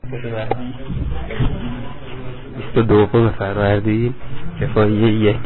22 فروردین دفاعیه 1.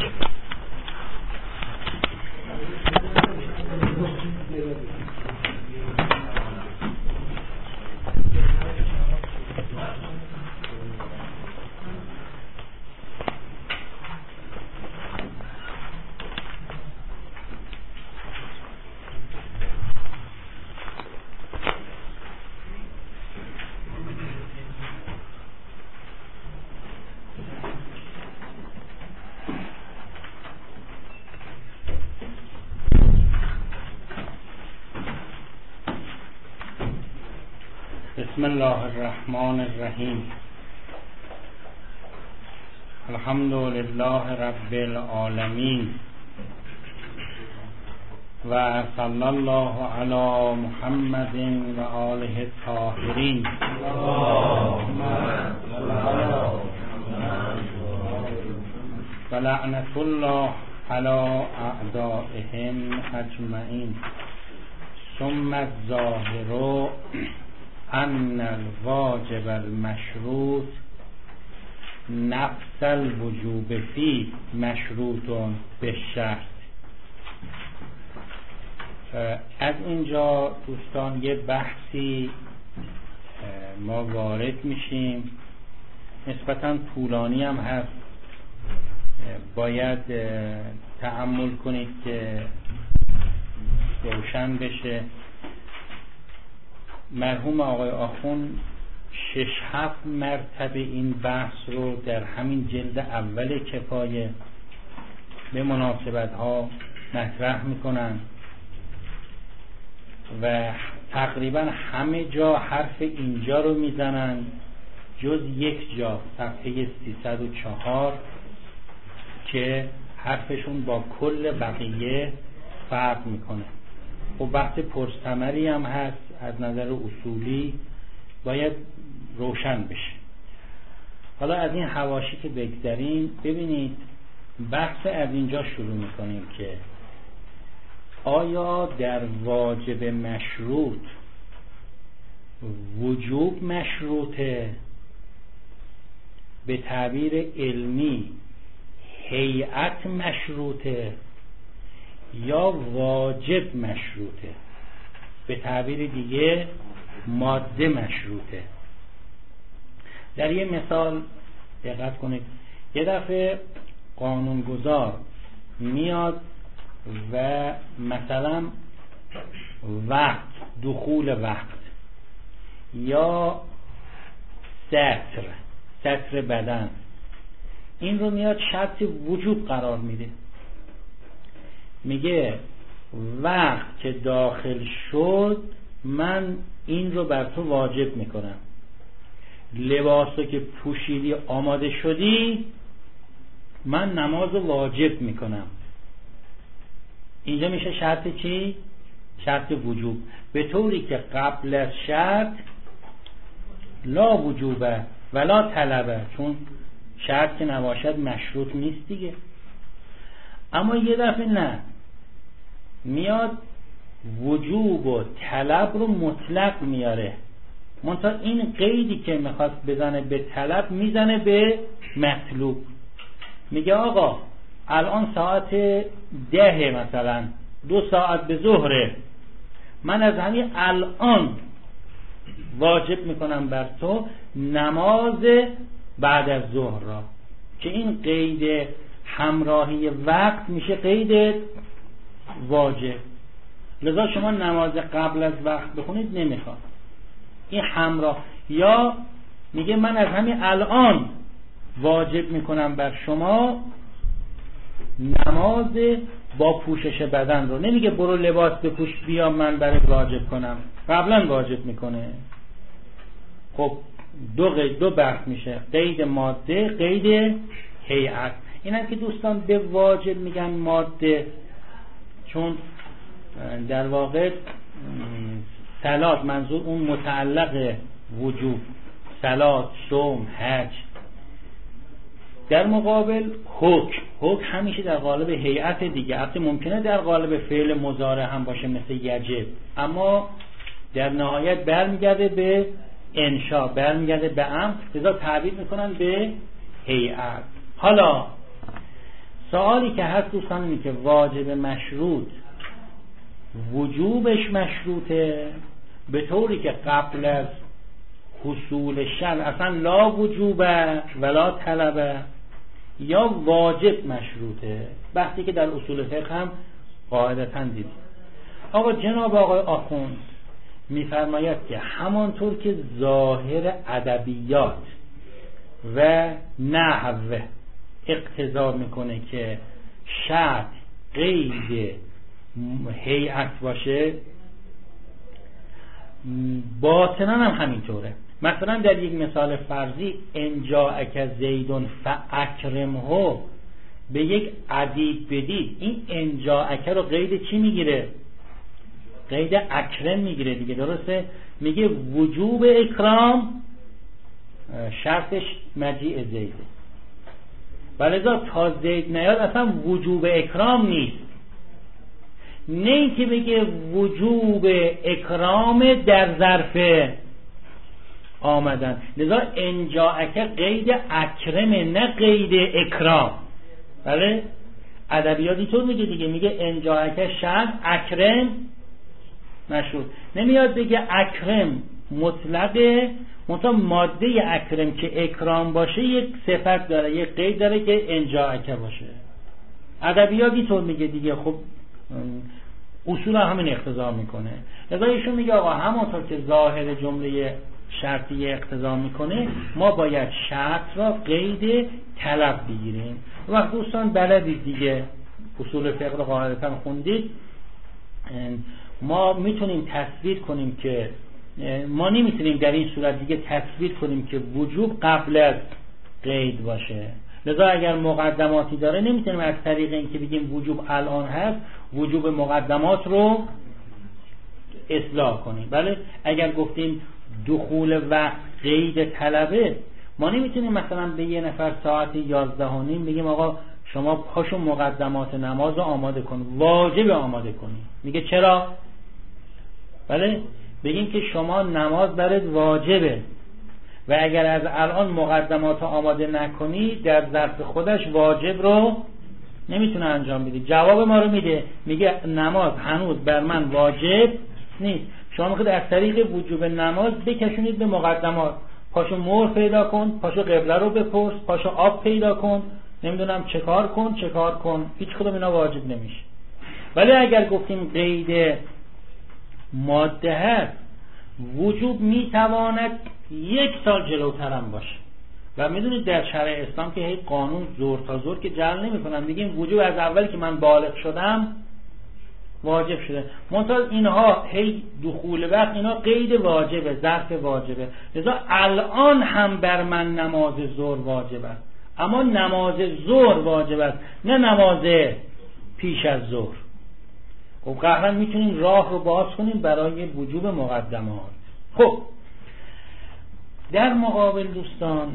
بسم الله الرحمن الرحیم. الحمد لله رب العالمین و صلی الله علی محمد و آله الطاهرین و لعنت الله علی اعدائهم اجمعین. ثم الظاهر ان الواجب المشروط نفس الوجوب فی مشروط بالشرط. از اینجا دوستان یه بحثی ما وارد میشیم، نسبتاً طولانی هم هست، باید تأمل کنید که روشن بشه. مرحوم آقای آخوند 6-7 مرتبه این بحث رو در همین جلد اول کفایه به مناسبت ها مطرح میکنن و تقریبا همه جا حرف اینجا رو میزنن جز یک جا، صفحه 304 که حرفشون با کل بقیه فرق میکنه. و بحث پرثمری هم هست، از نظر اصولی باید روشن بشه. حالا از این حواشی که بگذاریم، ببینید بحث از اینجا شروع میکنیم که آیا در واجب مشروط وجوب مشروطه، به تعبیر علمی هیئت مشروطه، یا واجب مشروطه، به تعبیر دیگه ماده مشروطه. در یه مثال دقت کنید. یه دفعه قانونگذار میاد و مثلا وقت، دخول وقت یا ستر بدن، این رو میاد شرط وجوب قرار میده. میگه وقت که داخل شد من این رو بر تو واجب میکنم، لباسو که پوشیدی آماده شدی من نماز واجب میکنم. اینجا میشه شرط چی؟ شرط وجوب. به طوری که قبل از شرط لا وجوبه ولا طلبه، چون شرط که نباشد مشروط نیست دیگه. اما یه دفعه نه، میاد وجوب و طلب رو مطلق میاره، منتها این قیدی که میخواست بزنه به طلب میزنه به مطلوب. میگه آقا الان ساعت 10 مثلا 2 ساعت به ظهره، من از همین الان واجب میکنم بر تو نماز بعد از ظهر را، که این قید همراهی وقت میشه قید واجب. لذا شما نماز قبل از وقت بخونید نمیخواد، این همراه. یا میگه من از همین الان واجب میکنم بر شما نماز با پوشش بدن رو، نمیگه برو لباس بپوش بیا من برات واجب کنم، قبلا واجب میکنه. خب دو بحث میشه، قید ماده، قید هیئت. این هم که دوستان به واجب میگن ماده، چون در واقع صلات منظور اون متعلق وجوب، صلات، صوم، حج. در مقابل حکم همیشه در قالب هیئت دیگه، البته ممکنه در قالب فعل مضارع هم باشه مثل یجب، اما در نهایت برمیگرده به انشا برمیگرده به امر، لذا تعبیر میکنن به هیئت. حالا سوالی که هست دوستان اینه که واجب مشروط وجوبش مشروطه به طوری که قبل از حصول شرع اصلا لا وجوبه ولا طلبه، یا واجب مشروطه؟ بحثی که در اصول فقه هم قاعدتاً دیدیم. آقا جناب آقای آخوند میفرماید که همانطور که ظاهر ادبیات و نحو اقتضا میکنه که شرط قید هیئت باشه، باطنا هم همینطوره. مثلا در یک مثال فرضی ان جاءک زیدون فاکرمه، به یک ادیب بدید، این ان جاءک رو قید چی میگیره؟ قید اکرم میگیره دیگه، درسته؟ میگه وجوب اکرام شرطش مجیء زیده، ولذا تا زید نیاد اصلا وجوب اکرام نیست. نه اینکه بگه وجوب اکرام در ظرف آمدن، لذا ان جاءک قید اکرمه نه قید اکرام. بله ادبیات اینطور میگه دیگه، میگه ان جاءک شرط اکرم مشروط، نمیاد بگه اکرم مطلقه، منتها ماده اکرم که اکرام باشه یک صفت داره، یک قید داره که ان جاءک باشه. ادبیات اینطور میگه دیگه. خب اصول همین اقتضا میکنه. لذا ایشون میگه آقا همونطور که ظاهر جمله شرطی اقتضا میکنه، ما باید شرط را قید طلب بگیریم. وقت دوستان بلدید دیگه، اصول فقه رو قاعدتا خوندید، ما میتونیم تصویر کنیم که ما نمیتونیم در این صورت دیگه تصویر کنیم که وجوب قبل از قید باشه. لذا اگر مقدماتی داره نمیتونیم از طریق این که بگیم وجوب الان هست وجوب مقدمات رو اصلاح کنیم. بله اگر گفتیم دخول وقت قید طلبه، ما نمیتونیم مثلا به یه نفر ساعت 11:30 بگیم آقا شما پاشو مقدمات نماز رو آماده کن، واجب آماده کنی. میگه چرا؟ بله بگیم که شما نماز برات واجبه و اگر از الان مقدمات آماده نکنی در ظرف خودش واجب رو نمیتونه انجام بده. جواب ما رو میده، میگه نماز هنوز بر من واجب نیست. شما میخواید از طریق وجوب نماز بکشونید به مقدمات، پاشو مهر پیدا کن، پاشو قبله رو بپرس، پاشو آب پیدا کن، نمیدونم چه کار کن، هیچ کدوم اینا واجب نمیشه. ولی اگر گفتیم قید ماده هست، وجوب میتواند 1 سال جلوتر هم باشه. و میدونید در شرع اسلام که هیچ قانون زور تا زور که جعل نمی کنن، میگیم وجوب از اولی که من بالغ شدم واجب شده. منتها اینها هی دخول وقت اینا قید واجبه، ظرف واجبه، لذا الان هم بر من نماز ظهر واجب است، اما نماز ظهر واجب است نه نماز پیش از ظهر. خب قهرن میتونیم راه رو باز کنیم برای وجوب مقدمات. خب در مقابل دوستان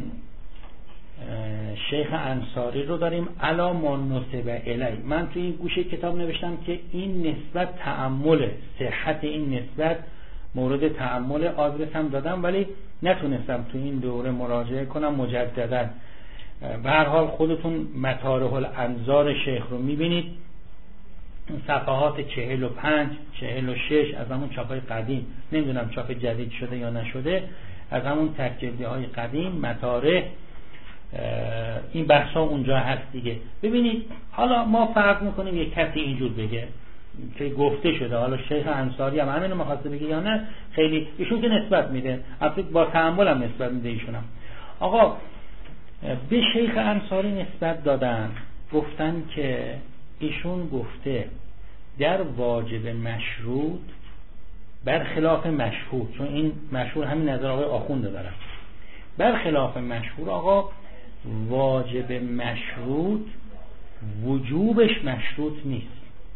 شیخ انصاری رو داریم علا ما نصب الی. من توی این گوشه کتاب نوشتم که این نسبت تأمل، صحت این نسبت مورد تأمل، آدرس هم دادم ولی نتونستم توی این دوره مراجعه کنم مجددا. به هر حال خودتون مطارح الانظار شیخ رو میبینید، صفحات 45 46 از همون چاپای قدیم، نمیدونم چاپ جدید شده یا نشده، از همون تکجلدی های قدیم مطارح این بحثا اونجا هست دیگه. ببینید حالا ما فرض میکنیم یک کسی اینجور بگه که گفته شده، حالا شیخ انصاری هم همینو می‌خواسته بگه یا نه، خیلی ایشون که نسبت میده، البته با تأمل هم نسبت میده ایشونم. آقا به شیخ انصاری نسبت دادن، گفتن که ایشون گفته در واجب مشروط برخلاف مشهور، چون این مشهور همین نظر آقای آخونده دارم، برخلاف مشهور آقا واجب مشروط وجوبش مشروط نیست،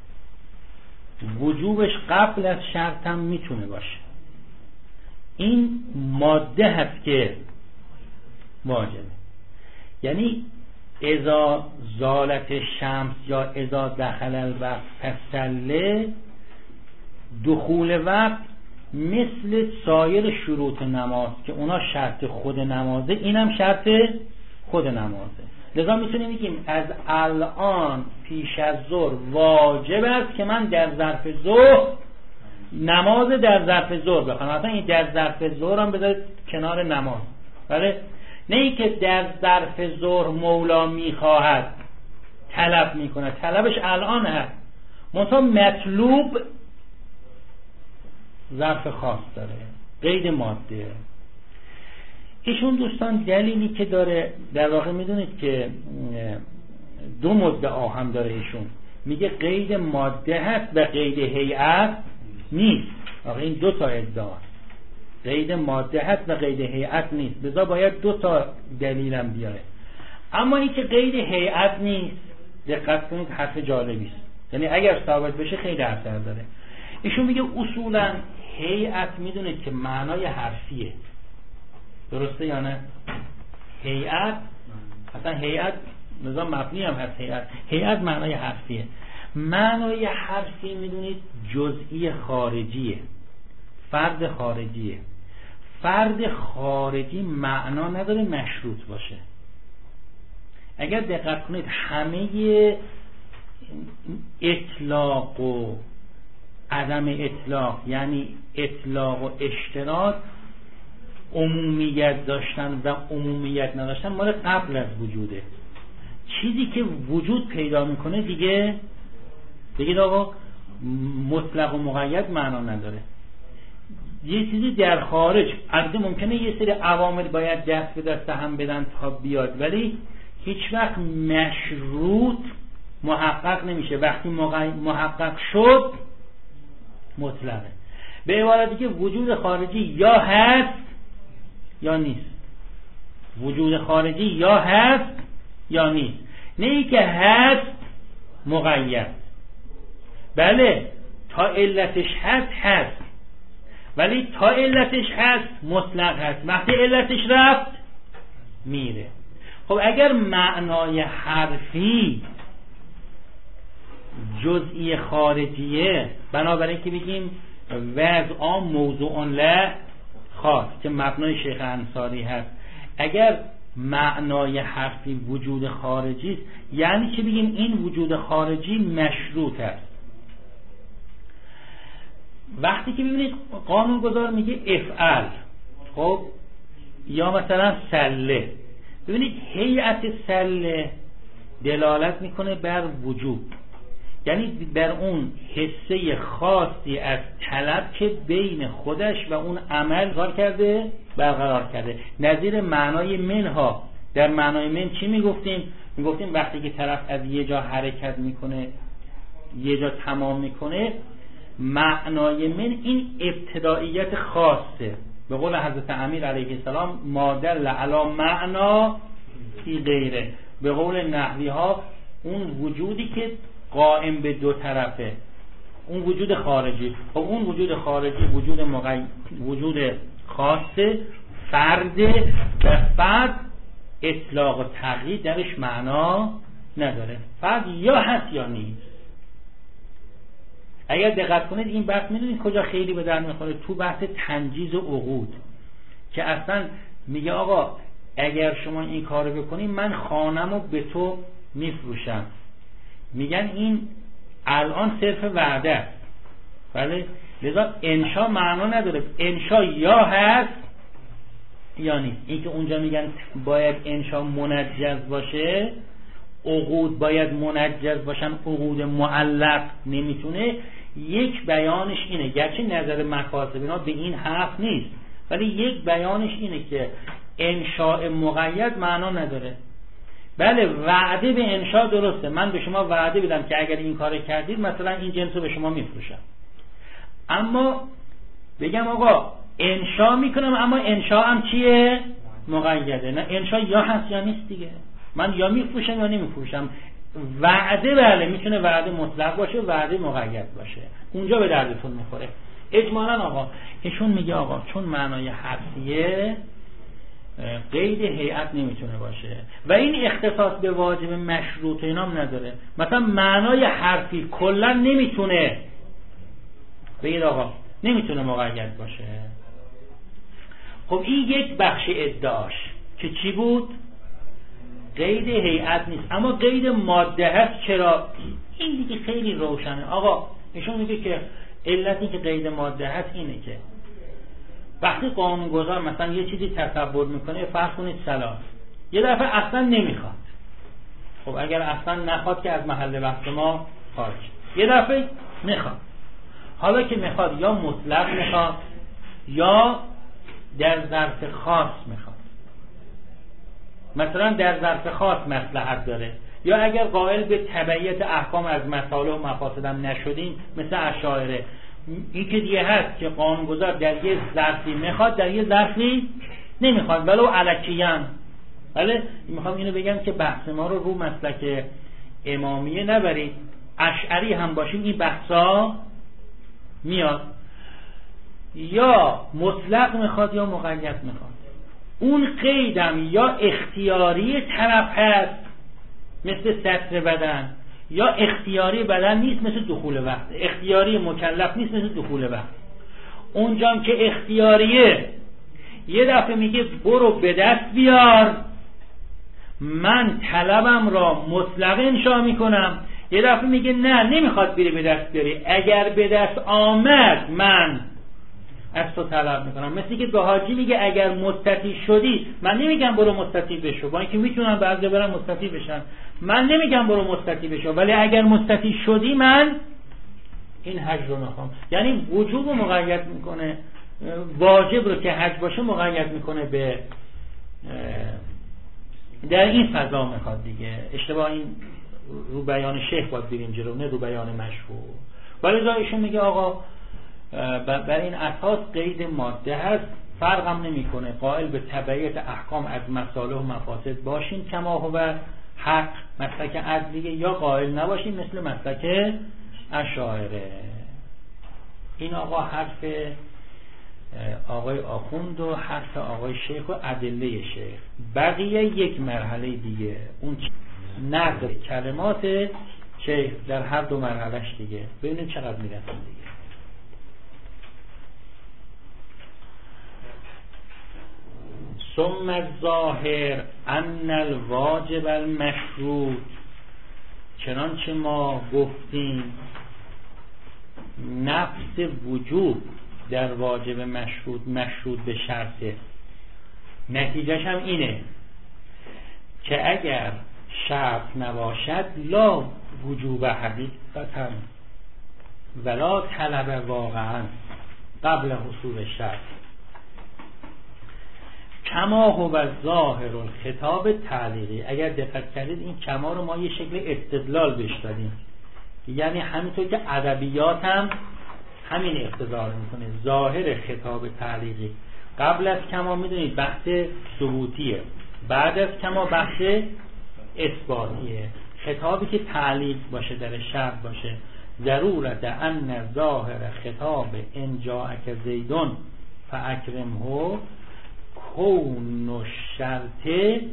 وجوبش قبل از شرط هم میتونه باشه. این ماده هست که واجبه، یعنی اذا زالت شمس یا اذا دخل الوقت فصله، دخول وقت مثل سایر شروط نماز که اونا شرط خود نمازه، اینم شرط خود نمازه. لذا میتونیم بگیم از الان پیش از ظهر واجب است که من در ظرف ظهر نماز در ظرف ظهر بخونم. مثلا این در ظرف ظهر هم بذارید کنار نماز، بله؟ نه ای که در ظرف ظهر مولا میخواهد طلب میکنه، طلبش الان هست، منتها مطلوب ظرف خاص داره، قید ماده. ایشون دوستان دلیلی که داره، در واقع میدونید که دو مدعا هم داره ایشون، میگه قید ماده هست و قید هیئت نیست. آقا این دو تا ادعا، قید ماده هست و قید هیئت نیست، لذا باید دو تا دلیلم بیاره. اما این که قید هیئت نیست، دقت کنید حرف جالبی است، یعنی اگر ثابت بشه خیلی اثر داره. ایشون میگه اصولا هیئت میدونید که معنای حرفیه، درسته یا نه؟ هیئت اصلا هیئت نظام مبنی هم هست، هیئت معنای حرفیه. معنای حرفی میدونید جزئی خارجیه، فرد خارجیه. فرد خارجی معنا نداره مشروط باشه. اگر دقت کنید همه اطلاق و عدم اطلاق، یعنی اطلاق و اشتراک، عمومیت داشتن و عمومیت نداشتن مال قبل از وجوده. چیزی که وجود پیدا میکنه دیگه بگید آقا مطلق و مقید معنا نداره. یه چیزی در خارج، البته ممکنه یه سری عوامل باید دست به دست هم بدن تا بیاد، ولی هیچ وقت مشروط محقق نمیشه. وقتی محقق شد مطلقه. به عبارت دیگه وجود خارجی یا هست یا نیست. وجود خارجی یا هست یا نیست، نه ای که هست مقید. بله تا علتش هست، ولی تا علتش هست مطلق هست، وقتی علتش رفت میره. خب اگر معنای حرفی جزئی خارجیه، بنابراین که بگیم وضع موضوع له خاص که مبنای شیخ انصاری هست، اگر معنای حرفی وجود خارجی است، یعنی که بگیم این وجود خارجی مشروط است. وقتی که ببینید قانونگذار میگه افعل، خب یا مثلا سله، ببینید هیئت سله دلالت میکنه بر وجود، یعنی بر اون حصه خاصی از طلب که بین خودش و اون عمل برقرار کرده. نظیر معنای منها. در معنای من چی میگفتیم وقتی که طرف از یه جا حرکت میکنه یه جا تمام میکنه، معنای من این ابتداییت خاصه. به قول حضرت امیر علیه السلام ما دل علی معنا فی غیره، به قول نحوی ها اون وجودی که قائم به دو طرفه، اون وجود خارجی. خب اون وجود خارجی وجود خاصه، فرده، و فرد اطلاق و تقیید درش معنا نداره. فرد یا هست یا نیست. اگر دقت کنید این بحث میدونید کجا خیلی به در میخوره؟ تو بحث تنجیز عقود، که اصلا میگه آقا اگر شما این کارو بکنی من خانمو به تو میفروشم. میگن این الان صرف وعده است، بله؟ لذا انشا معنا نداره. انشا یا هست یا نیست. این که اونجا میگن باید انشا منجز باشه، عقود باید منجز باشن، عقود معلق نمیتونه. یک بیانش اینه، گرچه نظر مکاسبینا به این حرف نیست، ولی یک بیانش اینه که انشاء مقید معنا نداره. بله وعده به انشاء درسته، من به شما وعده بدم که اگر این کار کردید مثلا این جنس رو به شما میفروشم، اما بگم آقا انشاء میکنم اما انشاء هم چیه؟ مقیده. نه انشاء یا هست یا نیست دیگه، من یا میفروشم یا نمیفروشم. وعده بله میتونه وعده مطلق باشه، وعده مقید باشه، اونجا به دردتون میخوره. اجمالا آقا ایشون میگه آقا چون معنای حرفیه قید هیئت نمیتونه باشه و این اختصاص به واجب مشروط اینام نداره. مثلا معنای حرفی کلا نمیتونه بگید آقا نمیتونه مقید باشه. خب این یک بخش ادعاش که چی بود؟ قید هیئت نیست، اما قید ماده هست. چرا؟ این دیگه خیلی روشنه. آقا ایشون میگه که علتی که قید ماده هست اینه که وقتی قانونگذار مثلا یه چیزی تصور میکنه، فرض کنید سلام، یه دفعه اصلا نمیخواد. خب اگر اصلا نخواد که از محل بحث ما خارج، یه دفعه میخواد. حالا که میخواد یا مطلق میخواد یا در ظرف خاص میخواد. مثلا در ظرف خاص مصلحت داره، یا اگر قائل به تبعیت احکام از مصالح و مفاسد هم نشدیم مثل اشاعره، این که دیگه هست که قانونگذار در یه ظرفی میخواد، در یه ظرفی نمیخواد، ولو الکیان. بله میخوام اینو بگم که بحث ما رو مسلک امامیه نبرید، اشعری هم باشیم این بحثا میاد. یا مطلق میخواد یا مقید میخواد. اون قیدم یا اختیاری طرف هست مثل سطر بدن، یا اختیاری بدن نیست مثل دخول وقت، اختیاری مکلف نیست مثل دخول وقت. اونجام که اختیاریه یه دفعه میگه برو به دست بیار، من طلبم را مطلق انشا میکنم، یه دفعه میگه نه نمیخواد بری به دست بیاری، اگر به دست آمد من از تو طلب میکنم. مثل که به حاجی میگه اگر مستطیع شدی، من نمیگم برو مستطیع بشو، با اینکه میتونم بعضی برم مستطیع بشن، من نمیگم برو مستطیع بشو، ولی اگر مستطیع شدی من این حج رو میخوام. یعنی وجوب رو مقید میکنه، واجب رو که حج باشه مقید میکنه به در این فضا میخواد دیگه. اشتباه این رو بیان شیخ باید بریم جلو، نه رو بیان مشهور. ولی ایشون میگه آقا بر این اساس قید ماده هست، فرقم نمیکنه قائل به تبعیت احکام از مصالح و مفاسد باشین کما هو حق مسلک عدلیه، یا قائل نباشین مثل مسلک اشاعره. این آقا حرف آقای آخوند و حرف آقای شیخ و ادله شیخ. بقیه یک مرحله دیگه، اون نقد کلمات شیخ در هر دو مرحلهش دیگه، ببینیم چقدر میرسیم دیگه. ثم الظاهر ان الواجب المشروط، چنانچه ما گفتیم نفس وجوب در واجب مشروط به شرطه. نتیجهش هم اینه که اگر شرط نباشد لا وجوب حقیقتا ولا طلب واقعا قبل حصول شرط، کما هو ظاهر الخطاب تعلیقی. اگر دقت کردید این کما رو ما یه شکل استدلال بهش دادیم، یعنی همینطور که ادبیات هم همین اقتضا میکنه. ظاهر خطاب تعلیقی قبل از کما میدونید بحث ثبوتیه، بعد از کما بحث اثباتیه. خطابی که تعلیق باشه در شرط باشه، ضرورت ان ظاهر خطاب ان جاءک زیدون فاکرمه کون الشرط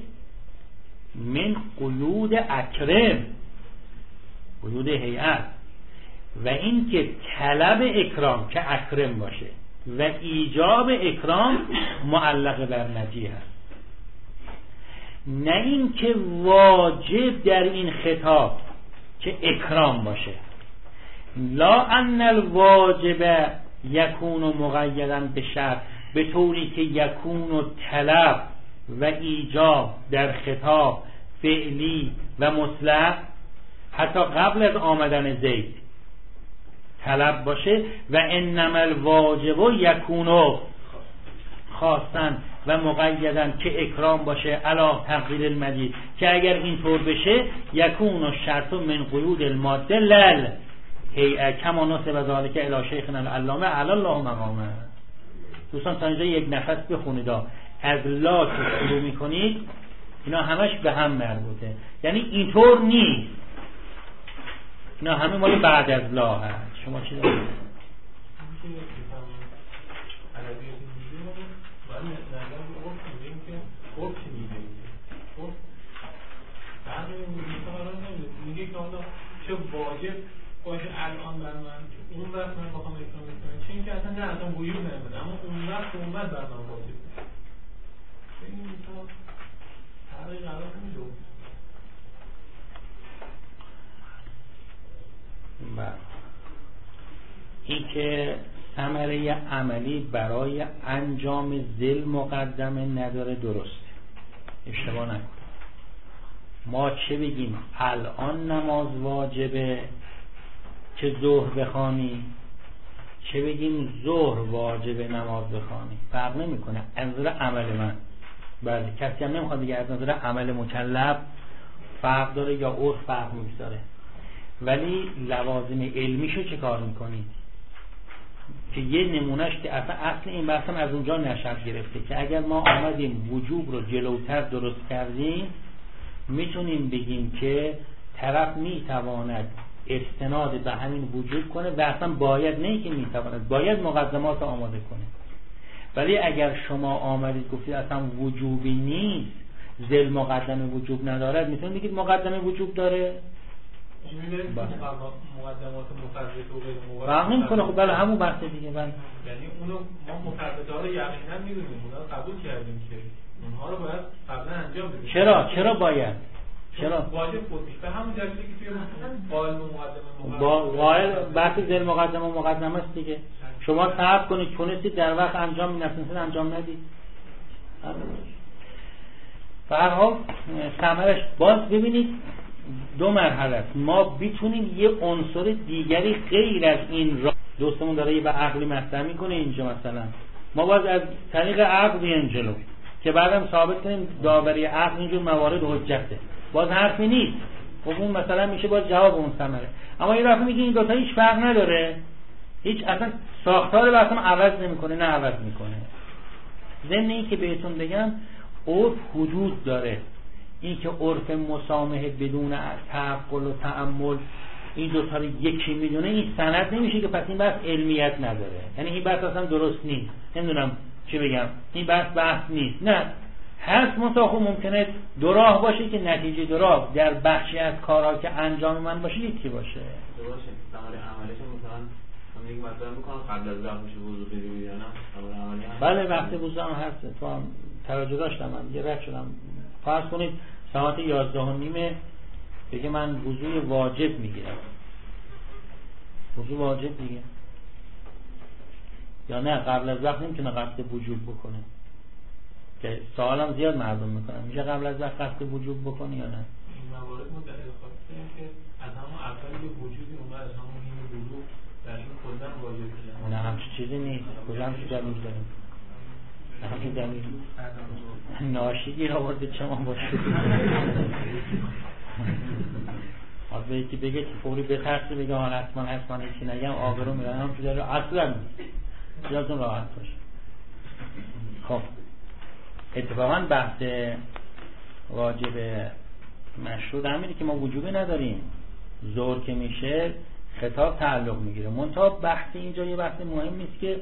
من قیود اکرم، قیود هیئت، و این که طلب اکرام که اکرم باشه و ایجاب اکرام معلق بر مجیء هست، نه این که واجب در این خطاب که اکرام باشه. لا ان الواجب یکون مقیدا به شرط، به طوری که یکون طلب و ایجاب در خطاب فعلی و مطلق حتی قبل از آمدن زید طلب باشه، و انما الواجب یکون خاصا و مقیدا که اکرام باشه علی تقدیر المجید، که اگر اینطور بشه یکون الشرط من قیود الماده لل هیئه کما نسب ذلک الی شیخنا العلامه علی الله مقامه. دوستان تا اینجا یک نفس بخونید، از لا که شروع میکنید اینا همش به هم مربوطه، یعنی اینطور نیست، اینا همه مال بعد از لا هست. شما چی دارید؟ میگه که حالا چه واجب باشه الان بر من اون وقت من بخوام اکرام کنم، چه اینکه اصلا نه اصلا وجود نمیده، اما اون وقت اومد بر من واجب این تو تغییر قرار نمیده. این که ثمره عملی برای انجام ذل مقدمه نداره، درسته، اشتباه نکن. ما چه بگیم الان نماز واجبه که ظهر بخوانی، چه بگیم ظهر واجبه نماز بخوانی، فرق نمیکنه از نظر عمل من. بله، کسی هم نمیخواد دیگه از نظر عمل مکلف فرق داره یا عرف فرق میذاره، ولی لوازم علمیشو چه کار میکنی؟ که یه نمونهش که اصل این بحثم از اونجا نشأت گرفته که اگر ما آمدیم وجوب رو جلوتر درست کردیم، میتونیم بگیم که طرف میتواند استناد به همین وجوب کنه و اصلا باید، نه که میتواند، باید مقدمات آماده کنه. ولی اگر شما آمدید گفتید اصلا وجوبی نیست، ذل مقدمه وجوب ندارد، میتونید بگید مقدمه وجوب داره. مقدمات مفرده و غیر مفرده فهم نمی‌کنه. خب بله همون بحث دیگه. بله، یعنی اونو ما مفرده ها رو یقینا میدونیم، اونا رو قبول کردیم که اونها رو باید قبلا انجام بدیم. چرا باید؟ چرا واجب خود نیست؟ به همون دلیلی که توی قائل و مقدمه با قائل بحث ذل مقدمه و مقدمه است دیگه. شما صبر کنید، تونستید در وقت انجام می‌نتونید انجام ندید. به هر حال ثمرش باز ببینید دو مرحله است. ما بتونیم یه عنصر دیگری غیر از این را، دوستمون داره یه عقلی مطرح میکنه اینجا، مثلا ما باز از طریق عقل بیایم جلو که بعدم ثابت کنیم داوری عقل اینجور موارد حجته، باز حرفی نیست. خب اون مثلا میشه باز جواب اون ثمره. اما یه دفعه میگه این دو تا هیچ فرق نداره، هیچ اصلا ساختار بحثم عوض نمیکنه، نه عوض میکنه. ضمن این که بهتون بگم عرف حدود داره، این که عرف مسامحه بدون تعقل و تأمل این دوتا رو یکی میدونه، این سند نمیشه که پس این بحث علمیت نداره، یعنی این بحث اصلا درست نیست، نمیدونم چی بگم، این بحث نیست. نه، هست متأخر ممکنه دو راه باشه که نتیجه دو راه در بخشی از کارها که انجام من باشه یکی باشه. ثمره عملش مثلا من یک مطلب میکنم قبل از وقت میشه وضو بدیم یا نه؟ ثمره عملی هم بله، وقت وضو هم هست. تو هم توجه داشتم، من یه رد شدم. فرض کنید ساعت 11:30 بگه من وضوی واجب میگیرم، وضو واجب دیگه، یا نه قبل از وقت نمیتونه قصد وجوب بکنه؟ که سوالم زیاد مردم میکنن، میشه قبل از وقت قصد وجوب بکنه یا نه؟ این موارد مدعی خواستیم که از همون اول یه وجودی اومد، از همون این وجود در این کلن واجب شده. نه همچین چیزی نیست. کجا همچین دلیل داریم؟ همچین دلیل ناشیگیر آورده چه ما باشه از به یکی بگه که فوری بترسی بگه حتما هیچی نگم آبرو میرن، همچین دلیل اصلا خیالتون راحت باشه. خب اتفاقا بحث واجب مشروط همینه که ما وجوبی نداریم، ظهر که میشه خطاب تعلق میگیره. منتها بحث اینجا یه بحث مهم نیست که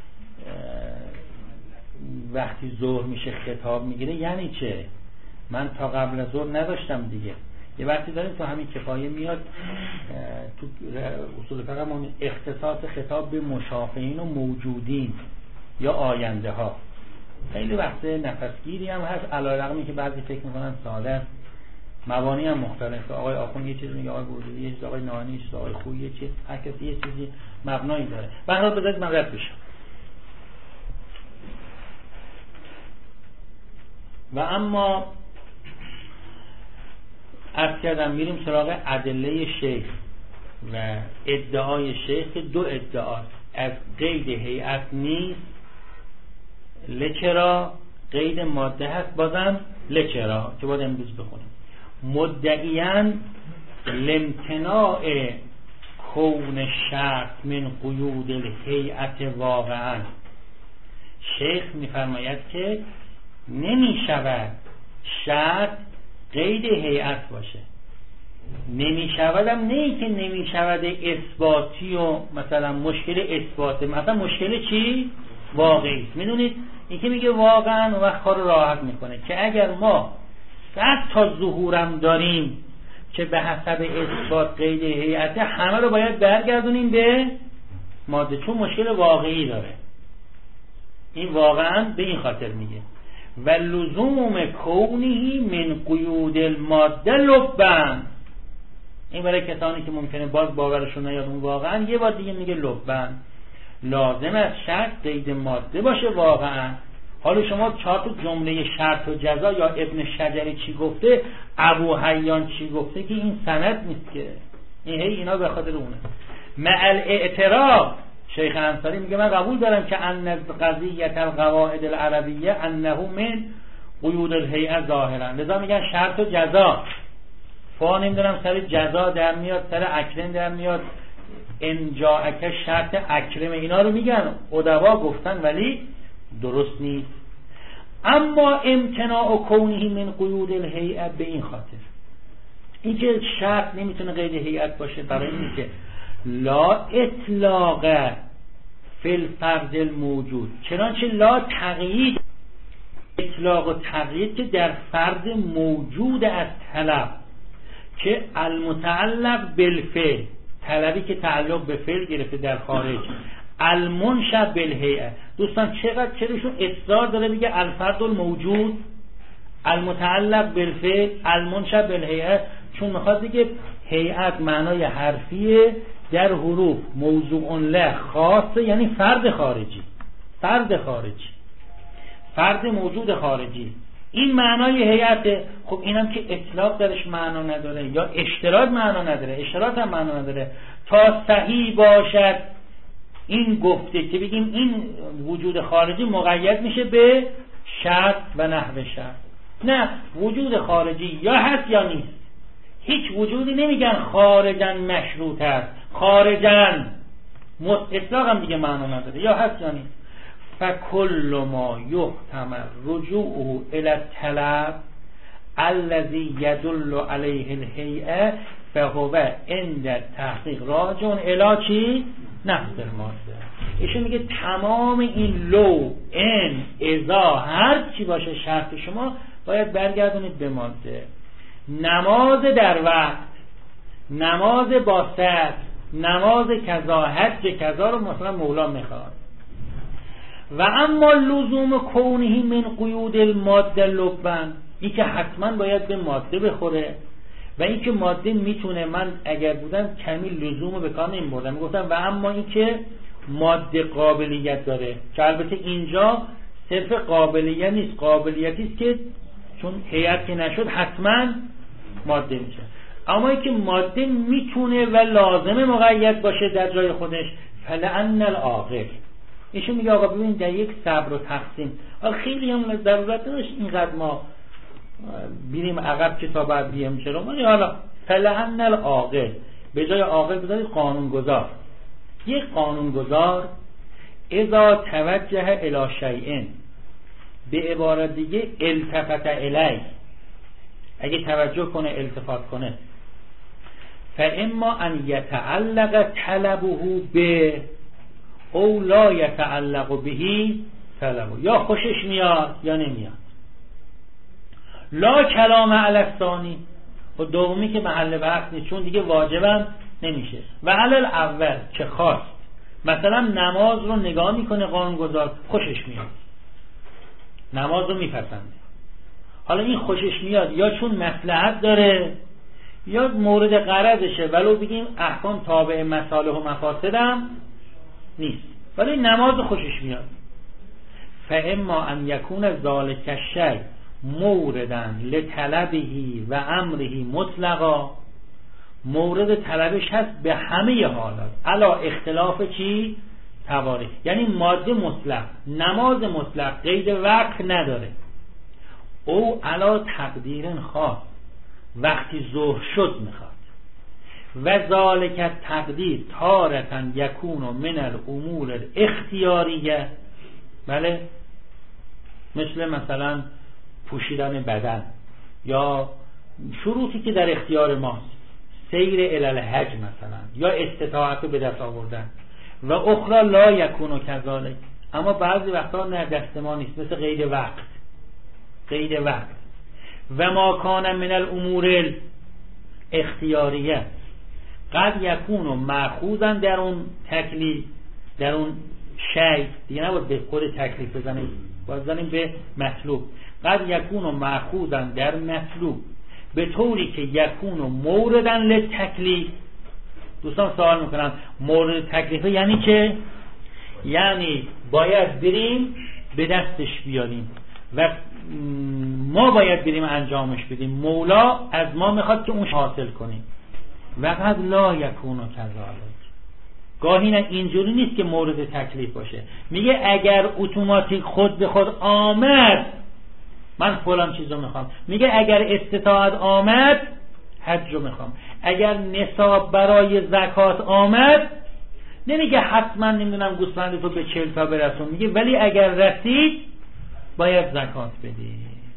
وقتی ظهر میشه خطاب میگیره یعنی چه؟ من تا قبل از ظهر نداشتم دیگه. یه بحثی داریم تو همین کفایه میاد تو اصول فقه اختصاص خطاب به مشافهین و موجودین یا آینده ها. خیلی بحث نفسگیری هم هست، علیرغمی که بعضی فکر میکنن ساده است. مبانی هم مختلفه. آقای آخوند یه چیز میگه، آقای بردوی یه چیز، آقای نانی یه چیز، آقای خوی یه چیز، هر کسی یه چیزی مبنایی داره. به هر حال بذارید من رد بشم. و اما عرض کردم میریم سراغ ادله شیخ و ادعای شیخ که دو ادعاست. از قید هیئت نیست لچرا، قید ماده هست بازم لچرا که باید امروز بخونیم. مدعیان لامتناع کون شرط من قیود الهیئت واقعا. شیخ میفرماید که نمی شود شرط قید هیئت باشه. نمی شودم نه ای که نمی شود اثباتی و مثلا مشکل اثباته، مثلا مشکل چی؟ واقعی. میدونید این که میگه واقعا و وقت کار راحت میکنه که اگر ما 100 تا ظهورم داریم که به حسب اثبات قید هیئت همه رو باید برگردونیم به ماده، چون مشکل واقعی داره. این واقعا به این خاطر میگه و لزوم کونهی من قیود الماده لبن. این برای کسانی که ممکنه باز باورشون نیاد اون واقعا، یه بار دیگه میگه لبن لازم است شرط قید ماده باشه واقعا. حالا شما 4 جمله شرط و جزا یا ابن شجری چی گفته، ابو حیان چی گفته که این سند نیست که این اینا به خاطر اونه. مع الاعتراف شیخ انصاری میگه من قبول دارم که ان قضیه القواعد العربیه انه من قیود الهیئه ظاهرا، لذا میگن شرط و جزا. فا نمیدونم سر جزا در میاد، سر اکرم در میاد، انجاءک شرط اکرم، اینا رو میگن ادبا گفتن ولی درست نیست. اما امتناع کونه من قیود الهیئه به این خاطر، این که شرط نمیتونه قید هیئت باشه برای اینه که لا اطلاق فی الفرد الموجود، چنانچه لا تقیید، اطلاق و تقیید که در فرد موجود از طلب که المتعلق بالفعل، طلبی که تعلق به فعل گرفته در خارج، المنشأ بالهیئه. دوستان چراشون اصرار داره بگه الفرد الموجود المتعلق بالفعل المنشأ بالهیئه؟ چون میخواد بگه هیئت معنای حرفیه در حروف، موضوع له خاصه، یعنی فرد خارجی، فرد موجود خارجی، این معنای هیئت. خب اینم که اطلاق درش معنا نداره یا اشتراط معنا نداره، اشتراط هم معنا نداره تا صحیح باشد این گفته که بگیم این وجود خارجی مقید میشه به شرط و نحو شرط. نه، وجود خارجی یا هست یا نیست. هیچ وجودی نمیگن خارجن مشروط است، خارجن اطلاق هم دیگه معنا نداره، یا هست یا نیست. فکل ما یحتمل رجوعه الی الطلب الذی یدل علیه الهیئه فهو عند تحقیق راجع الی چی؟ نفس الماده. ایشون میگه تمام این لو ان اذا هر چی باشه شرط شما باید برگردونید به ماده. نماز در وقت، نماز با سر، نماز کذا، حج کذا رو مثلا مولا میخواد. و اما لزوم کونه من قیود الماده لبن، این که حتما باید به ماده بخوره و این که ماده میتونه، من اگر بودم کمی لزوم به کار نمیبردم، میگفتم و اما این که ماده قابلیت داره، که البته اینجا صرف قابلیت نیست، قابلیتی است که چون هیئت که نشد حتما ماده میشه. اما این که ماده میتونه و لازمه مقید باشه در جای خودش، فلعن العاقل. ایشون میگه آقا ببین در یک صبر و تقسیم خیلی هم ضرورت نداشت اینقدر ما بیریم عقب کتاب عبریه میشه رو مانی. حالا فلعن العاقل به جای عاقل بذارید قانونگذار. یک قانونگذار اذا توجه الی شیء، به عبارت دیگه التفت الی، اگه توجه کنه التفات کنه، فاما ان یتعلق طلبه به او لا یتعلق بهی طلبه، یا خوشش میاد یا نمیاد. لا کلام علی الثانی، و دومی که محل بحث نیست چون دیگه واجبم نمیشه. و علی الاول که خواست، مثلا نماز رو نگاه میکنه قانونگذار خوشش میاد، نماز رو میپسنده. حالا این خوشش میاد یا چون مصلحت داره یا مورد غرضشه، ولو بگیم احکام تابع مصالح و مفاسدم نیست، ولی نماز خوشش میاد. فاما ان یکون ذالک الشیء موردا لطلبه و امره مطلقا، مورد طلبش هست به همه حالات، علا اختلاف چی؟ توارث. یعنی ماده مطلق، نماز مطلق قید وقت نداره. او علا تقدیر خاص، وقتی ظهر شد میخواد. و ذالک تقدیر تارة یکون من الامور الاختیاریه، بله، مثلا پوشیدن بدن یا شروطی که در اختیار ماست، سیر الی الحج مثلا، یا استطاعت به دست آوردن. و اخرى لا یکون کذالک، اما بعضی وقتا نه دست ما نیست، مثل قید وقت. و ما کان من الامور اختیاریه. قد یکون و مأخوذن در اون تکلیف، در اون شی، دیگه نباید به خود تکلیف بزنیم، باید بزنیم به مطلوب. قد یکون و مأخوذن در مطلوب به طوری که یکون و موردن لتکلیف. دوستان سوال میکنم مورد تکلیفه یعنی چه؟ یعنی باید بریم به دستش بیاریم و ما باید بریم انجامش بدیم. مولا از ما میخواد که اون حاصل کنیم. و قد لا یکون و کذالک. گاهی نه اینجوری نیست که مورد تکلیف باشه. میگه اگر اتوماتیک خود به خود آمد من فلان چیزو میخوام. میگه اگر استطاعت آمد حجو میخوام. اگر نصاب برای زکات آمد نمیگه حتما نمیدونم گوسفند تو به 40 تا برسون. میگه ولی اگر رسید باید زکات بدی.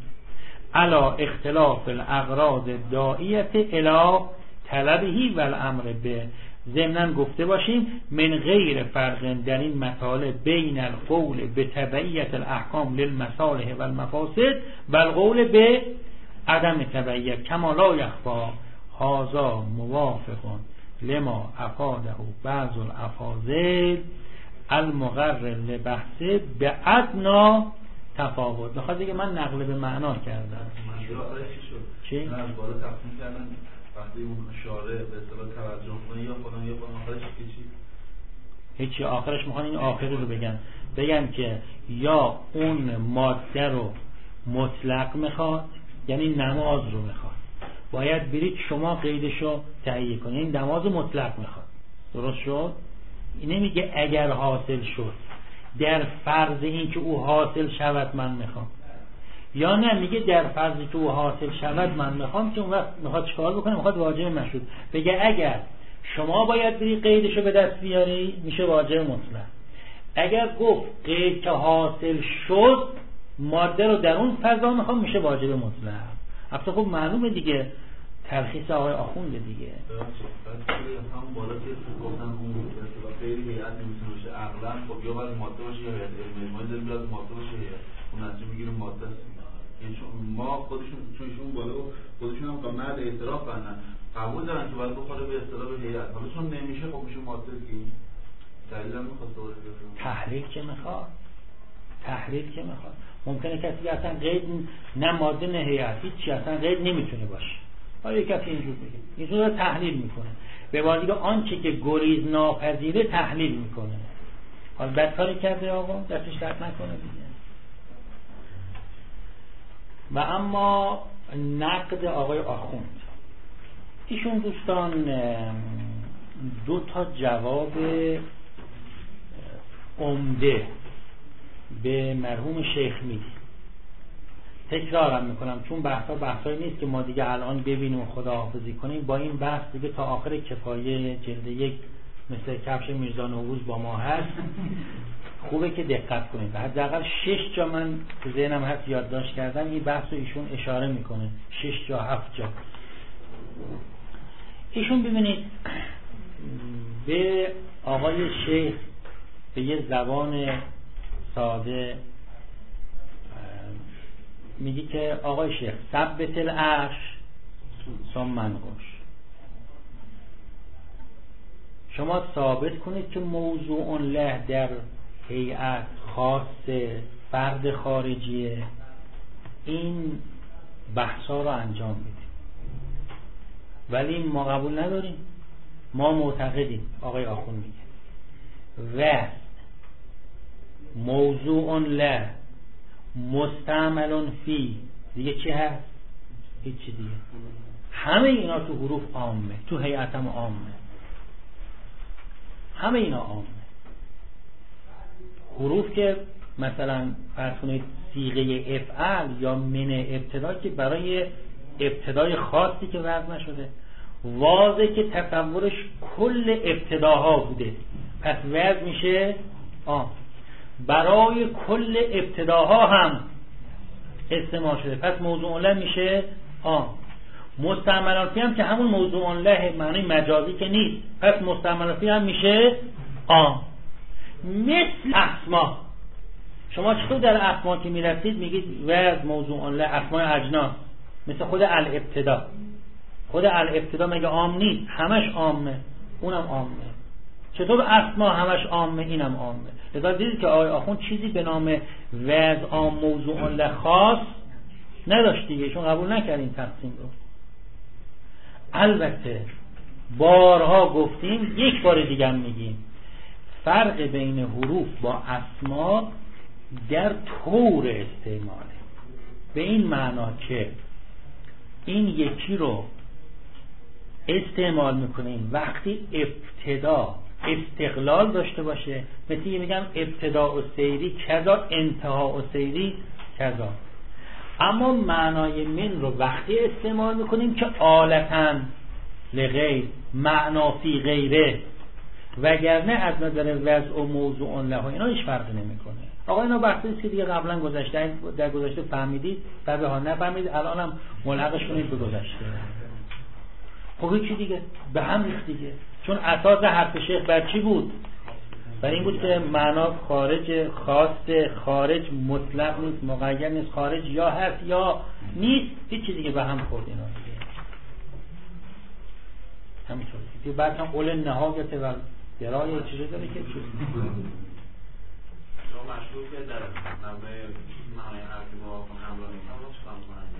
علا اختلاف الاغراض داعیه الی طلبهی و الامر به. ضمناً گفته باشیم من غیر فرق در این مطالب بین القول به تبعیت الاحکام للمصالح و المفاسد و القول به عدم تبعیت کما لا یخفا هذا موافق لما افاده بعض الافاضل المقرر لبحث به ادنا تفاوت. میخواد دیگه من نقل به معنا کردم. چی؟ من از بالا تقسیم کردم وقتی اون شارع به اصطلاح توجه کنه یا فلان یا فلان آخرش چی؟ هیچی. آخرش میخوان این آخری رو بگن که یا اون ماده رو مطلق میخواد، یعنی نماز رو میخواد، باید برید شما قیدشو تهیه کنید. این نماز مطلق میخواد. درست شد؟ این نمیگه اگر حاصل شد، در فرض این که او حاصل شود من میخوام. یا نه میگه در فرضی که او حاصل شود من میخوام، که اون وقت میخواد چیکار بکنه؟ میخواد واجب مشروط. بگه اگر شما باید بری قیدشو به دست بیاری میشه واجب مطلق. اگر گفت قید که حاصل شد ماده رو در اون فضا میخوام میشه واجب مطلق. اصلا خب معلومه دیگه تلخیص آقای آخونده دیگه. هم بالا که گفتن اون مثلا خیلی هیئت نمیتونه باشه عقلا خب یا باید ماده باشه یا هیئت علمی دلیل از ماده باشه اون نتیجه میگیره ماده است. یعنی ما خودشون چونشون بالا خودشون هم قانع اعتراف کردن قبول دارن که باید بخوره به اصطلاح به هیئت. حالا چون نمیشه خب میشه ماده دیگه. دلیل هم میخواد تحلیل که میخواد. ممکنه کسی اصلا قید نه ماده نه هیئت هیچ اصلا قید نمیتونه باشه. حالا کسی اینجور بگه اینجور رو تحلیل میکنه به واسطه آنچه که گریز ناپذیره تحلیل میکنه. حالا بدکاری کرده آقا دستش درد نکنه دیگه. و اما نقد آقای آخوند، ایشون دوستان 2 تا جواب عمده به مرحوم شیخ میدی. تکرارم میکنم چون بحثایی نیست که ما دیگه الان ببینیم و خداحافظی کنیم. با این بحث دیگه تا آخر کفایه جلد 1 مثل کفش میرزا نوروز با ما هست. خوبه که دقت کنید. حداقل 6 جا من تو ذهنم هست یادداشت کردم این بحث رو ایشون اشاره میکنه. 6 جا 7 جا. ایشون ببینید به آقای شیخ به یه زبان ساده میگی که آقای شیخ ثبت العرش ثم منقش، شما ثابت کنید که موضوع له در هیئت خاص فرد خارجیه. این بحثا رو انجام میدیم ولی ما قبول نداریم. ما معتقدیم آقای آخوند میگه و موضوع له مستعمل فی دیگه چی هست؟ هیچی دیگه. همه اینا تو حروف عامه، تو هیئت هم عامه، همه اینا عامه. حروف که مثلا فرض کنید صیغه افعل یا من ابتدا که برای ابتدای خاصی که وضع نشده، واضحه که تصورش کل ابتداها بوده پس وضع میشه برای کل ابتداها هم استعمال شده پس موضوع له میشه مستعمل فی هم که همون موضوع له معنی مجازی که نیست پس مستعمل فی هم میشه مثل اسما. شما چطور در اسما که میرسید میگید و از موضوع له اسماء اجناس مثل خود الابتدا. خود الابتدا مگه عام نیست؟ همش عامه، اونم عامه. چطور اسما همش عامه اینم عامه؟ لذا دیدید که آقای آخوند چیزی به نام وضع عام موضوع لخاص نداشت دیگه، چون قبول نکرد این تقسیم رو. البته بارها گفتیم، یک بار دیگه هم میگیم، فرق بین حروف با اسما در طور استعماله، به این معنا که این یکی رو استعمال میکنیم وقتی ابتدا استقلال داشته باشه، مثل یه میگم ابتدا و سیری کذا، انتها و سیری کذا. اما معنای من رو وقتی استعمال میکنیم که آلتن لغیر معنا فی غیره، وگرنه از نظر وضع و موضوع له اینا هیچ فرقی نمیکنه. آقا اینا بحثی است که دیگه قبلا گذشته، در گذشته فهمیدید، بعد ها نفهمید، الان هم ملحقش کنید به گذشته. خب چی دیگه به هم ریخت دیگه، چون اساس حرف شیخ بر چی بود؟ بر این بود که معنا خارج، خاص، خارج مطلق نیست، مقید نیست، خارج یا هست یا نیست، هیچ چیز دیگه به هم خورد اینا دیگه. همینطوری که بعد هم قول نهایت و درای چیزی داره که چیز شما مشهور که در نظر معنی حرفی با آخون همراه نیستم رو چکار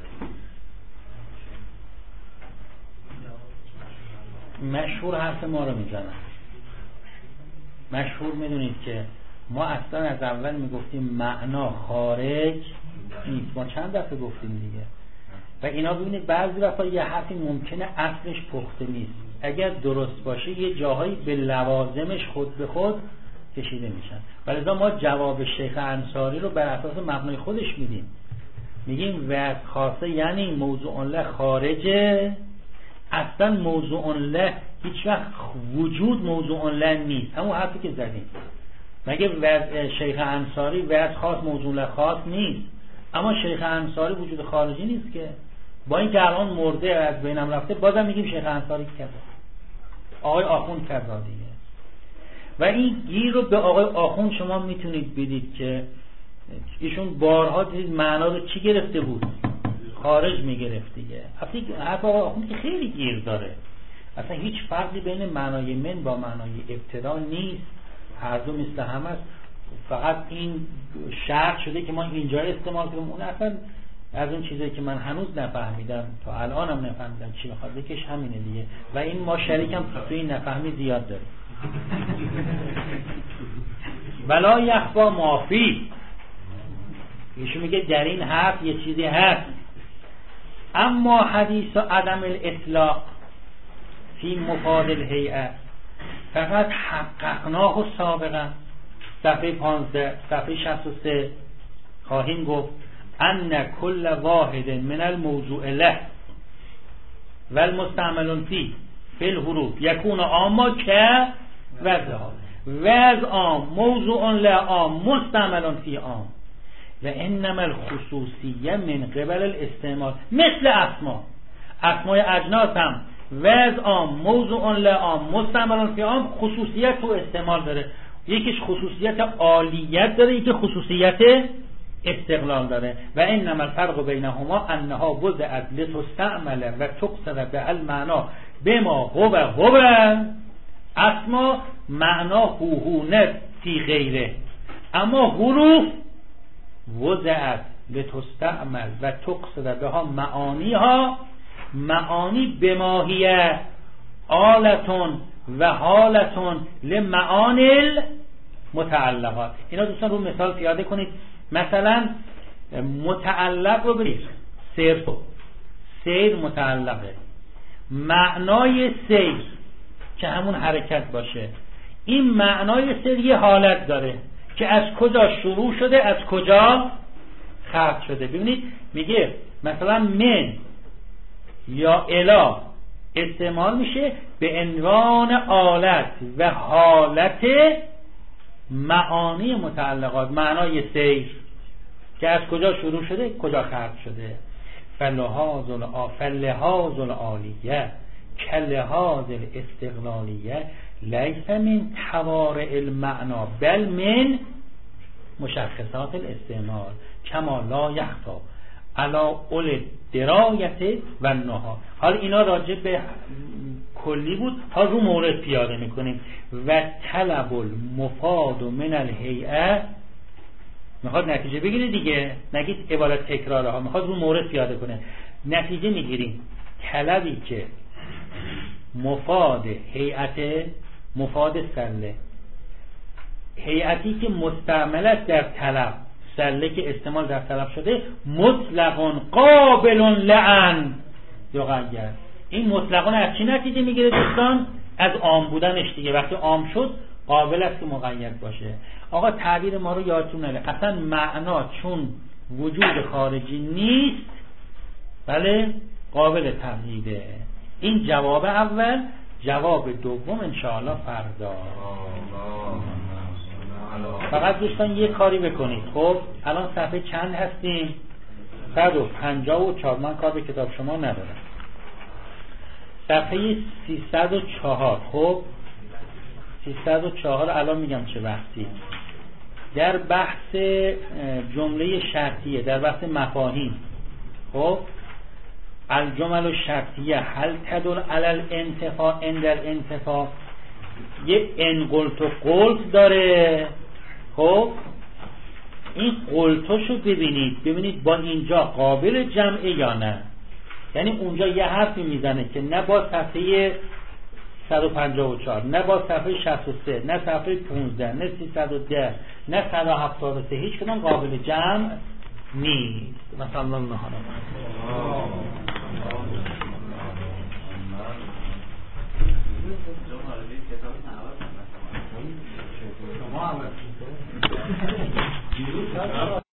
میکنن؟ مشهور حرف ما رو میزنن. مشهور میدونید که ما اصلا از اول میگفتیم معنا خارج نیست، ما چند دفعه گفتیم دیگه. و اینا ببینید بعضی وقتا یه حرفی ممکنه اصلش پخته نیست، اگر درست باشه یه جاهایی به لوازمش خود به خود کشیده میشن. ولذا ما جواب شیخ انصاری رو بر اساس مبنای خودش میدیم، میگیم وضع خاصه یعنی موضوع له خارجه، اصلا موضوع له هیچ وقت وجود موضوع له نیست، همون حرفی که زدیم. مگه وضع شیخ انصاری وضع خاص موضوع له خاص نیست؟ اما شیخ انصاری وجود خارجی نیست که، با این که الان مرده از بینم رفته بازم میگیم شیخ انصاری کذا، آقای آخوند کذا دیگه. و این گیر رو به آقای آخوند شما میتونید بدید که ایشون بارها دید معنا رو چی گرفته بود؟ خارج میگرفت دیگه. حرف آقای آخوند که خیلی گیر داره، اصلا هیچ فرقی بین معنای من با معنای ابتدا نیست، هر دو مثل هم است. فقط این شرط شده که ما اینجا استعمال کنیم، اون اصلا از اون چیزایی که من هنوز نفهمیدم، تا الانم نفهمیدم چی میخواد بکش، همینه دیگه. و این ما شریکم تو این نفهمی زیاد داریم. ولا یخفا مافی، ایشون میگه در این حرف یه چیزی هست. اما حدیث عدم الاطلاق فی مفاد الهیئه فقط حققناه و سابقا، صفحه 15 صفحه 63 خواهیم گفت ان کل واحد من الموضوع له و المستعمل فی الحروف یکون عاما که وضعها، وضع عام موضوع له عام مستعمل فی عام و انما الخصوصیه من قبل الاستعمال مثل اسماء اجناس هم وضع عام موضوع له عام مستعمل فی عام خصوصیت و استعمال داره، یکیش خصوصیت عالیت داره، یکی خصوصیت استقلال داره. و انما الفرق بینهما انها وضعت لتستعمل و تقصد به المعنا بما هو اسما معنا هو فی غیره، اما حروف وضعت لتستعمل و تقصد بها معانی بماهیه آلتون و حالتون لمعانل متعلقات. اینا دوستان رو مثال پیاده کنید. مثلا متعلق رو برید سیر متعلقه، معنای سیر که همون حرکت باشه، این معنای سیر یه حالت داره که از کجا شروع شده از کجا ختم شده. ببینید میگه مثلا من یا الا استعمال میشه به عنوان آلت و حالت معانی متعلقات، معنای سیر که از کجا شروع شده کجا ختم شده. فلحاظ العالیه کلحاظ الاستقلالیه لیس من توارع المعنا بل من مشخصات الاستعمال کما لا یخفا علا اول درایت و نها. حالا اینا راجع به کلی بود، تا رو مورد پیاده میکنیم. و طلب المفاد من الهیئه، میخواد نتیجه بگیره دیگه، نگید عبارت تکراره ها، میخواد رو مورد پیاده کنه. نتیجه میگیریم طلبی که مفاد هیئت، مفاد سله، هیئتی که مستعمل است در طلب، سله که استعمال در طلب شده، مطلقاً قابل لعن یغیر. این مطلقاً از چی نتیجه میگیره دوستان؟ از عام بودنش دیگه. وقتی عام شد قابل است که مقید باشه. آقا تعبیر ما رو یادتون نره، اصلا معنا چون وجود خارجی نیست، بله قابل تبدیله. این جواب اول. جواب دوم انشاءالله فردا. فقط دوستان یه کاری بکنید. خب الان صفحه چند هستیم؟ 154. من کار به کتاب شما ندارم. صفحه 304. خب 304 الان میگم چه وقتی. در بحث جمله شرطیه، در بحث مفاهیم. خب الجمل شرطیه هل تدل علی الانتفاع عند الانتفاع، یه ان قلت و قلت داره. خب این قلتاشو ببینید با اینجا قابل جمعه یا نه. یعنی اونجا یه حرفی میزنه که نه با صفحه 154، نه با صفحه 63، نه صفحه 15، نه 310، نه 173، هیچ کدوم قابل جمع نیست. مثلا الله